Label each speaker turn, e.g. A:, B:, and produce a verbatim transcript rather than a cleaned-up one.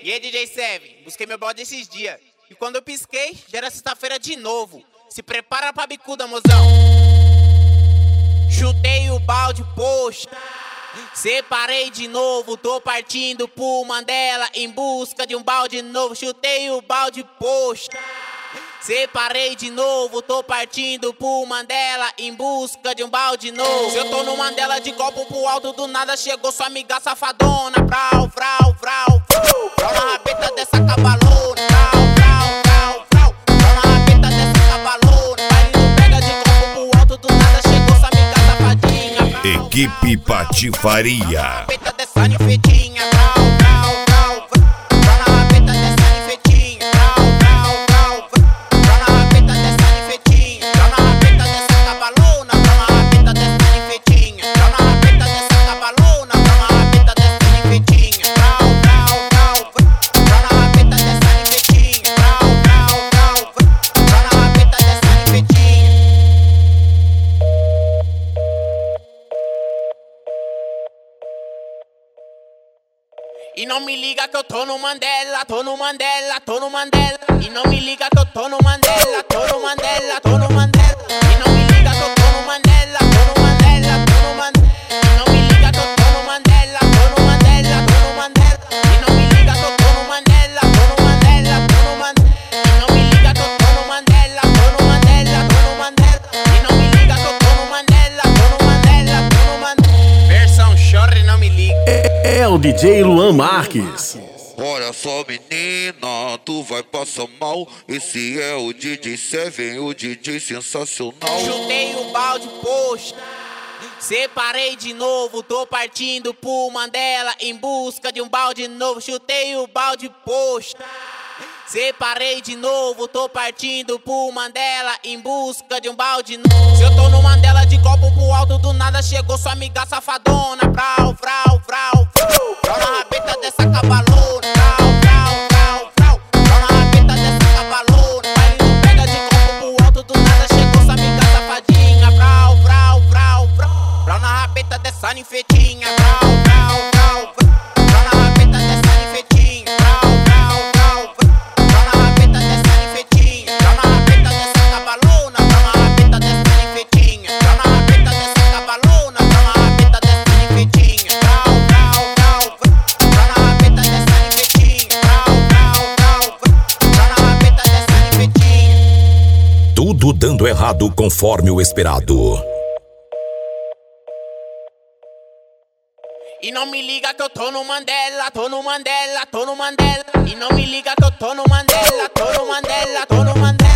A: E aí, D J Seven, busquei meu balde esses dias. E quando eu pisquei, já era sexta-feira de novo. Se prepara pra bicuda, mozão. Chutei o balde, poxa. Separei de novo, tô partindo pro Mandela em busca de um balde novo. Chutei o balde, poxa. Separei de novo, tô partindo pro Mandela em busca de um balde novo. Se eu tô no Mandela de copo pro alto, do nada chegou sua amiga safadona. Vrau, vrau, vrau, vrau. Vrau na rabeta dessa cavalona. Vrau, vrau, vrau, vrau. Vrau na rabeta dessa cavalona. Vai indo, pega de copo pro alto, do nada chegou sua amiga safadinha. Vrau,
B: Equipe Patifaria.
A: vrau, na rabeta dessa ninfetinha. Vrau, vrau, vrau, vrau. Vrau na rabeta dessa ninfetinha. Vrau, vrau, vrau, vrau. Vrau na rabeta dessa ninfetinha. Vrau na rabeta dessa cavalona. Vrau na rabeta dessa ninfetinha. Vrau na rabeta dessa cavalona. Vrau na rabeta dessa ninfetinha. Vrau, vrau, vrau, vrau. Vrau na rabeta dessa ninfetinha. Vrau, vrau, vrau, vrau. Vrau na rabeta dessa ninfetinha. E não me liga que eu tô no Mandela, tô no Mandela, tô no Mandela. E não me liga que eu tô no Mandela, tô no Mandela, tô no Mandela. E não me liga que eu tô no Mandela, tô no Mandela, tô no Mandela. E não me liga que eu tô no Mandela, tô no Mandela, tô no Mandela. E não me liga que eu tô no Mandela, tô no Mandela, tô no Mandela. E não me liga que eu tô no Mandela, tô no Mandela, tô no Mandela. E não me liga que eu tô no Mandela, tô no Mandela, tô no Mandela. Versão chora e não me liga.
C: É o D J Luan Marques.
D: Olha só, menina, tu vai passar mal. Esse é o D J Seven, o D J sensacional.
A: Chutei o balde, poxa. Separei de novo, tô partindo pro Mandela em busca de um balde novo. Chutei o balde, poxa. Separei de novo, tô partindo pro Mandela em busca de um balde novo. Se eu tô no Mandela de copo pro alto, do nada chegou sua amiga safadona. Vrau, vrau, vrau, vrau. Vrau na rabeta dessa cavalona. Vrau, vrau, vrau, vrau. Vrau na rabeta dessa cavalona. Vai indo, pega de copo pro alto, do nada chegou sua amiga safadinha. Vrau, vrau, vrau, vrau. Vrau na rabeta dessa ninfetinha. Vrau, vrau, vrau, vrau. Vrau na rabeta dessa ninfetinha. Vrau, vrau, vrau, vrau. Vrau na rabeta dessa ninfetinha. Vrau na rabeta dessa cavalona. Vrau na rabeta dessa ninfetinha. Vrau na rabeta dessa cavalona. Vrau na rabeta dessa ninfetinha. Vrau, vrau, vrau, vrau. Vrau na rabeta dessa ninfetinha. Vrau, vrau, vrau, vrau. Vrau na rabeta dessa ninfetinha.
B: Tudo dando errado conforme o esperado.
A: E não me liga que eu tô no Mandela, tô no Mandela, tô no Mandela. E não me liga que eu tô no Mandela, tô no Mandela, tô no Mandela.